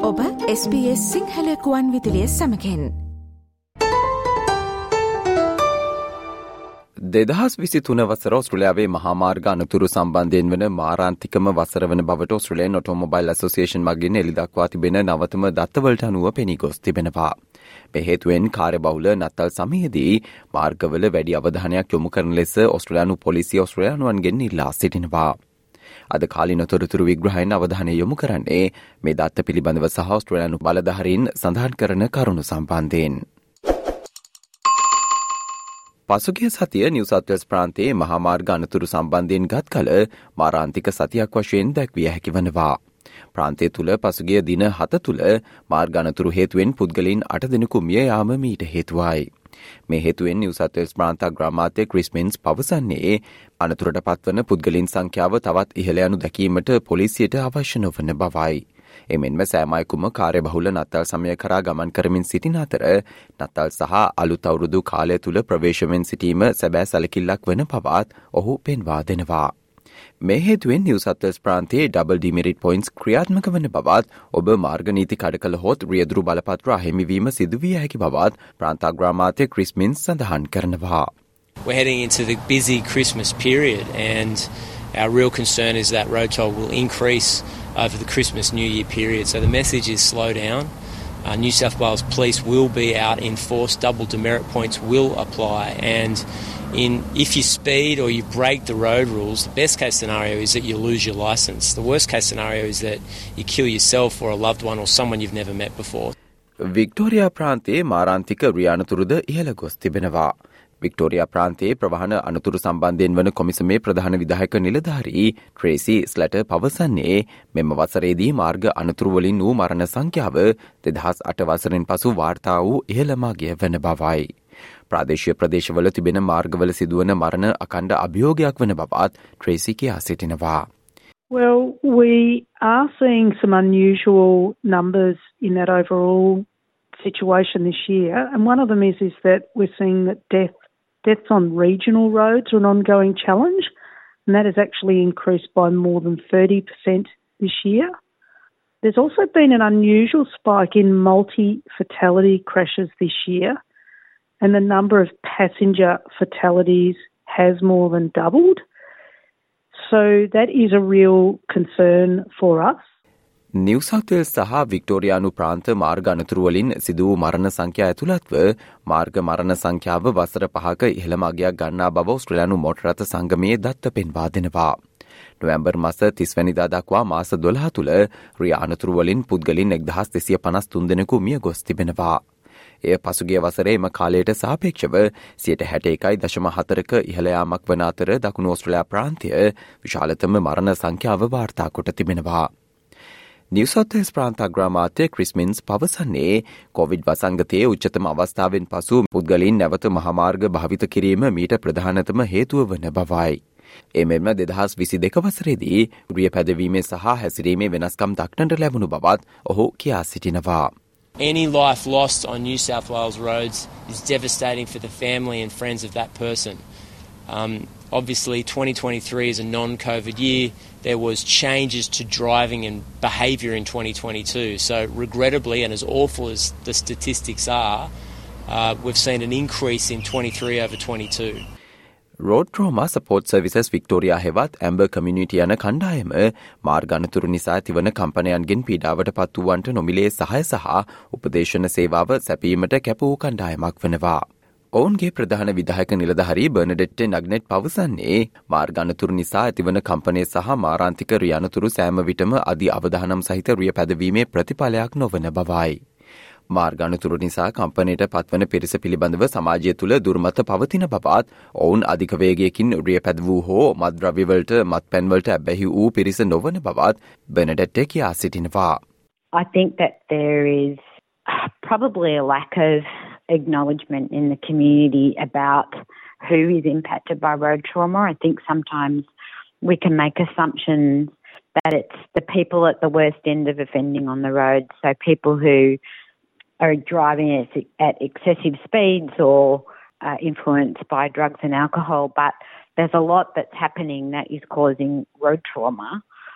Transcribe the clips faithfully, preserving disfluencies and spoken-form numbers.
ඔබ S B S Sinhala ගුවන් විදුලිය සමගින් දෙදහස් විසිතුන වසර ඔස්ට්‍රේලියාවේ මහා මාර්ග අනතුරු සම්බන්ධයෙන් වන මාරාන්තිකම වසර වන බවට ඔස්ට්‍රේලියානු ඔටෝමොබයිල් ඇසෝසියේෂන් මගින් එළිදක්වා තිබෙන නවතම දත්තවලට අනුව පෙනී ගොස් තිබෙනවා. මේ හේතුවෙන් කාර්යබහුල නත්තල් සමයේදී මාර්ගවල වැඩි අවධානයක් යොමු කරන ලෙස ඔස්ට්‍රේලියානු පොලිසිය ඔස්ට්‍රේලියානුවන්ගෙන් ඉල්ලා සිටිනවා. අද කාලින තොරතුරු විග්‍රහයෙන් අවධානය යොමු කරන්නේ මේ දත්ත පිළිබඳව සහ ඔස්ට්‍රේලියානු බලධාරීන් සඳහන් කරන කරුණු සම්බන්ධයෙන්. පසුගිය සතිය නිව් සවුත් වේල්ස් ප්‍රාන්තයේ මහා මාර්ග අනතුරු සම්බන්ධයෙන් ගත් කල මාරාන්තික සතියක් වශයෙන් දැක්විය හැකි වනවා. ප්‍රාන්තය තුළ පසුගිය දින හත තුළ මාර්ග අනතුරු හේතුවෙන් පුද්ගලයන් අට දෙනෙකු මිය යාම මීට හේතුවයි. මේ හේතුවෙන් නිව් සවුත් වේල්ස් ප්‍රාන්ත අග්‍රාමාත්‍ය ක්‍රිස් මින්ස් පවසන්නේ අනතුරට පත්වන පුද්ගලයන් සංඛ්‍යාව තවත් ඉහළ යනු දැකීමට පොලිසියට අවශ්‍ය නොවන බවයි. එමෙන්ම සෑම අයෙකුම කාර්යබහුල නත්තල් සමය කරා ගමන් කරමින් සිටින අතර නත්තල් සහ අලුත් අවුරුදු කාලය තුළ ප්‍රවේශවෙන් සිටීම සැබෑ සැලකිල්ලක් වන බවත් ඔහු පෙන්වා දෙනවා. මේ හේතුවෙන් නිව් සවුත් වේල්ස් ප්‍රාන්තයේ ඩබල් ඩිමෙරිට් පොයින්ට්ස් ක්‍රියාත්මක වන බවත් ඔබ මාර්ග නීති කඩකළ හොත් රියදුරු බලපත්‍ර අහිමිවීම සිදුවිය හැකි බවත් ප්‍රාන්ත අග්‍රාමාත්‍ය ක්‍රිස් මින්ස් සඳහන් කරනවා. We're heading into the busy Christmas period and our real concern is that road toll will increase over the Christmas New Year period. So the message is slow down. Uh, New South Wales Police will be out in force. Double demerit points will apply. And in if you speed or you break the road rules, the best case scenario is that you lose your licence. The worst case scenario is that you kill yourself or a loved one or someone you've never met before. Victoria ප්‍රාන්තයේ මාරාන්තික රියානතුරුද ඉහළ ගොස් තිබෙනවා. Victoria ප්‍රාන්තයේ ප්‍රවාහන අනතුරු සම්බන්ධයෙන් වන කොමිසමේ ප්‍රධාන විධායක නිලධාරී ට්‍රේසි ස්ලැටර් පවසන්නේ මෙම වසරේදී මාර්ග අනතුරු වලින් වූ මරණ සංඛ්‍යාව දෙදහස් අට වසරෙන් පසු වාර්තා වූ ඉහළම අගය වන බවයි. ප්‍රාදේශීය ප්‍රදේශවල තිබෙන මාර්ගවල සිදුවන මරණ අඛණ්ඩ අභියෝගයක් වන බවත් ට්‍රේසි කියා සිටිනවා. Well, we are seeing some unusual numbers in that overall situation this year, and one of them is is that we're seeing that death deaths on regional roads are an ongoing challenge, and that has actually increased by more than thirty percent this year. There's also been an unusual spike in multi-fatality crashes this year, and the number of passenger fatalities has more than doubled. So that is a real concern for us. New South Wales සහ වික්ටෝරියානු ප්‍රාන්ත මාර්ග අනතුරු වලින් සිදු වූ මරණ සංඛ්‍යා ඇතුළත්ව මාර්ග මරණ සංඛ්‍යාව වසර පහක ඉහළම අගයක් ගන්නා බව ඔස්ට්‍රේලියානු මෝටර් රථ සංගමයේ දත්ත පෙන්වා දෙනවා. නොවැම්බර් මාස තිස් වැනිදා දක්වා මාස දොළහ තුළ රිය අනතුරු වලින් පුද්ගලයන් එක්දහස් දෙසිය පනස් තුන් දෙනෙකු මිය ගොස් තිබෙනවා. එය පසුගිය වසරේ එම කාලයට සාපේක්ෂව සියයට හැට එකයි දශම හතරක ඉහළ යාමක් වන අතර දකුණු ඔස්ට්‍රේලියා ප්‍රාන්තය විශාලතම මරණ සංඛ්‍යාව වාර්තා කොට තිබෙනවා. නිව් සවුත් වේල්ස් ප්‍රාන්ත අග්‍රාමාත්‍ය ක්‍රිස් මින්ස් පවසන්නේ කොවිඩ් වසංගතයේ උච්චතම අවස්ථාවෙන් පසු පුද්ගලයන් නැවත මහාමාර්ග භාවිත කිරීම මීට ප්‍රධානතම හේතුව වන බවයි. එමෙන්ම දෙදහස් විසි දෙක වසරේදී රිය පැදවීමේ සහ හැසිරීමේ වෙනස්කම් දක්නට ලැබුණු බවත් ඔහු කියා සිටිනවා. Any life lost on New South Wales roads is devastating for the family and friends of that person. Um, obviously, twenty twenty-three is a non-COVID year. There was changes to driving and behaviour in twenty twenty-two. So, regrettably, and as awful as the statistics are, uh, we've seen an increase in twenty-three over twenty-two. Road Trauma Support Services Victoria හෙවත් Amber Community යන කණ්ඩායම මාර්ග අනතුරු නිසා ඇතිවන කම්පනයන්ගෙන් පීඩාවට පත් වූවන්ට නොමිලේ සහාය සහ උපදේශන සේවාව සැපීමට කැප වූ කණ්ඩායමක් වෙනවා. ඔවුන්ගේ ප්‍රධාන විධායක නිලධාරී බර්නඩෙට් නග්නෙට් පවසන්නේ මාර්ග අනතුරු නිසා ඇතිවන කම්පනය සහ මාරාන්තික රිය අනතුරු සෑම විටම අධි අවධානම් සහිත රිය පැදවීමේ ප්‍රතිඵලයක් නොවන බවයි. මාර්ග අනතුරු නිසා කම්පනයට පත්වන පිරිස පිළිබඳව සමාජය තුළ දුර්මත පවතින බවත් ඔවුන් අධික වේගයකින් රිය පැදවූ හෝ මත්ද්‍රව්‍යවලට මත්පැන්වලට ඇබ්බැහි වූ පිරිස නොවන බවත් බර්නඩෙට් කියා සිටිනවා. I think that there is probably a lack of acknowledgement in the community about who is impacted by road trauma. I think sometimes we can make assumptions that it's the people at the worst end of offending on the road, so people who are driving at excessive speeds or uh, influenced by drugs and alcohol, but there's a lot that's happening that is causing road trauma.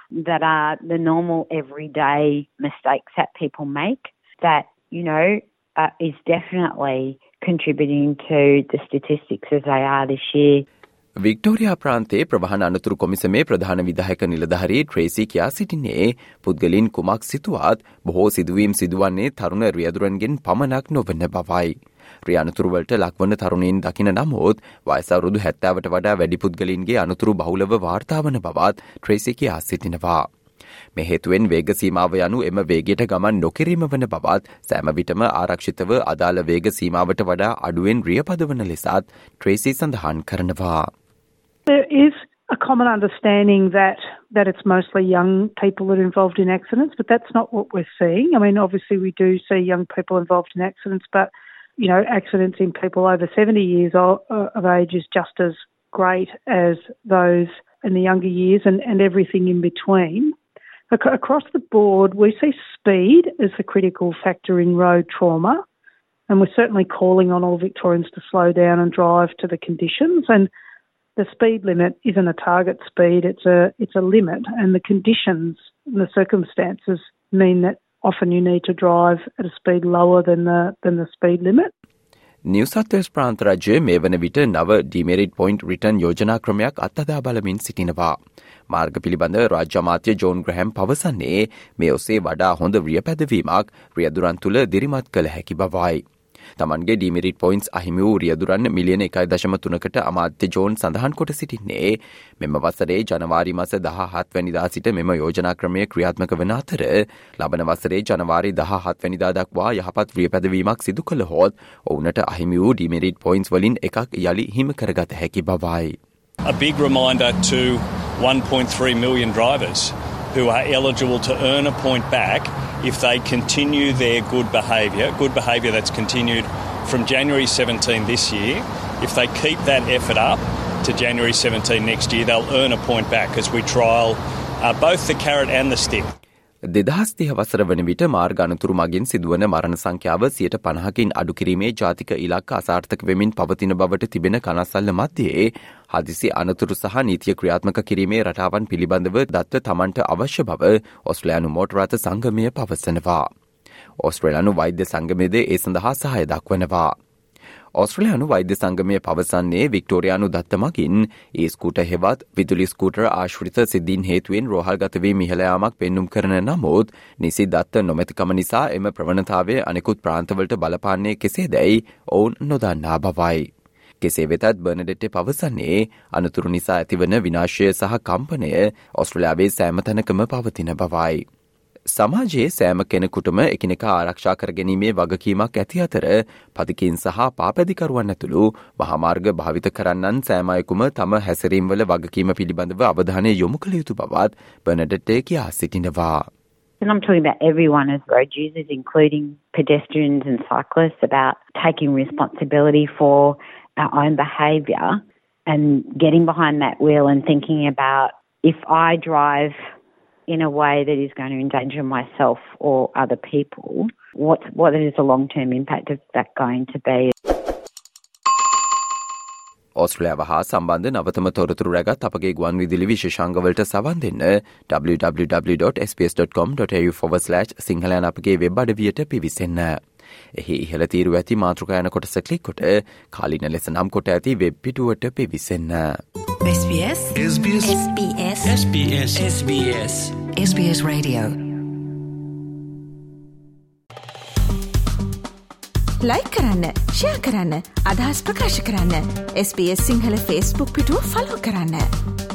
that are the normal everyday mistakes that people make that, you know, uh, is definitely contributing to the statistics as they are this year. Victoria ප්‍රාන්තයේ ප්‍රවාහන අනතුරු කොමිසමේ ප්‍රධාන විධායක නිලධාරී ට්‍රේසි කියා සිටින්නේ පුද්ගලින් කුමක් සිතුවත් බොහෝ සිදුවීම් සිදුවන්නේ තරුණ රියදුරන්ගෙන් පමණක් නොවන බවයි. රිය අනතුරුවලට ලක්වන තරුණයින් දකින නමුත් වයස අවුරුදු හැත්තෑවට වඩා වැඩි පුද්ගලින්ගේ අනතුරු බහුලව වාර්තා වන බවත් ට්‍රේසි කියා සිටිනවා. මේ හේතුවෙන් වේග සීමාව යනු එම වේගයට ගමන් නොකිරීම වන බවත් සෑම විටම ආරක්ෂිතව අදාළ වේග සීමාවට වඩා අඩුවෙන් රිය පදවන ලෙසත් ට්‍රේසි සඳහන් කරනවා. There is a common understanding that that it's mostly young people that are involved in accidents, but that's not what we're seeing. I mean, obviously we do see young people involved in accidents, but, you know, accidents in people over seventy years of age is just as great as those in the younger years and, and everything in between. Across the board, we see speed as the critical factor in road trauma, and we're certainly calling on all Victorians to slow down and drive to the conditions. And the speed limit isn't a target speed, it's a it's a limit, and the conditions and the circumstances mean that often you need to drive at a speed lower than the than the speed limit. New South Wales ප්‍රාන්ත රජය මේ වන විට නව ඩිමෙරිට් point return යෝජනා ක්‍රමයක් අත්හදා බලමින් සිටිනවා. මාර්ග පිළිබඳ රාජ්‍ය අමාත්‍ය ජෝන් ග්‍රැහැම් පවසන්නේ මේ ඔස්සේ වඩා හොඳ රිය පැදවීමක් රියදුරන් තුළ දිරිමත් කළ හැකි බවයි. තමන්ගේ ඩිමෙරිට් පොයින්ට්ස් අහිමි වූ රියදුරන් මිලියන එකයි දශම තුනකට අමාත්‍ය ජෝන් සඳහන් කොට සිටින්නේ මෙම වසරේ ජනවාරි මාස දහහත් වැනිදා සිට මෙම යෝජනා ක්‍රමය ක්‍රියාත්මක වන අතර ලබන වසරේ ජනවාරි දහහත් වැනිදා දක්වා යහපත් රිය පැදවීමක් සිදු කළහොත් ඔවුන්ට අහිමි වූ ඩිමෙරිට් පොයින්ට්ස් වලින් එකක් යලි හිමි කරගත හැකි බවයි. A big reminder to one point three million drivers who are eligible to earn a point back if they continue their good behaviour, good behaviour that's continued from January seventeenth this year. If they keep that effort up to January seventeenth next year, they'll earn a point back as we trial uh, both the carrot and the stick. දෙදහස් තිහ වසර වන විට මාර්ග අනතුරු මගින් සිදුවන මරණ සංඛ්‍යාව සියයට පනහකින් අඩු කිරීමේ ජාතික ඉලක්ක අසාර්ථක වෙමින් පවතින බවට තිබෙන කනස්සල්ල මැද්දේ හදිසි අනතුරු සහ නීතිය ක්‍රියාත්මක කිරීමේ රටාවන් පිළිබඳව දත්ත තමන්ට අවශ්‍ය බව ඔස්ට්‍රේලියානු මෝටර් රථ සංගමය පවසනවා. ඔස්ට්‍රේලියානු වෛද්‍ය සංගමයද ඒ සඳහා සහාය දක්වනවා. ඔස්ට්‍රේලියානු වෛද්‍ය සංගමය පවසන්නේ වික්ටෝරියානු දත්ත මගින් ඒ ස්කූටර් හෙවත් විදුලි ස්කූටර් ආශ්‍රිත සිද්ධීන් හේතුවෙන් රෝහල්ගත වීම ඉහළ යාමක් පෙන්නුම් කරන නමුත් නිසි දත්ත නොමැතිකම නිසා එම ප්‍රවණතාවය අනෙකුත් ප්‍රාන්තවලට බලපාන්නේ කෙසේදැයි ඔවුන් නොදන්නා බවයි. කෙසේ වෙතත් බර්නඩෙට් පවසන්නේ අනතුරු නිසා ඇතිවන විනාශය සහ කම්පනය ඔස්ට්‍රේලියාවේ සෑම තැනකම පවතින බවයි. සමාජයේ සෑම කෙනෙකුටම එකිනෙකා ආරක්ෂා කර ගැනීමේ වගකීමක් ඇති අතර පදිකින් සහ පාපැදිකරුවන් ඇතුළු මහාමාර්ග භාවිත කරන්නන් සෑම අයෙකුම තම හැසිරීම්වල වගකීම පිළිබඳව අවධානය යොමු කළ යුතු බවත් බර්නඩෙට් කියා සිටිනවා. And I'm talking about everyone as road users, including pedestrians and cyclists, about taking responsibility for our own behaviour and getting behind that wheel and thinking about if I drive in a way that is going to endanger myself or other people, what what is the long-term impact of that going to be? ඔස්ට්‍රේලියාව හා සම්බන්ධ නවතම තොරතුරු රැගත් අපගේ ගුවන් විදුලි විශේෂාංගවලට සවන් දෙන්න w w w dot s b s dot com dot a u forward slash සිංහලයන් අපගේ වෙබ් අඩවියට පිවිසෙන්න. එහි ඉහළ තීරුව ඇති මාතෘකා යන කොටස ක්ලික් කොට කාලින ලෙස නම් කොට ඇති වෙබ් පිටුවට පිවිසෙන්න. S B S S B S S B S S B S S B S S B S Radio like කරන්න, ෂෙයා කරන්න, අදහස් ප්‍රකාශ කරන්න. S B S Sinhala Facebook පිටුව ෆලෝ කරන්න.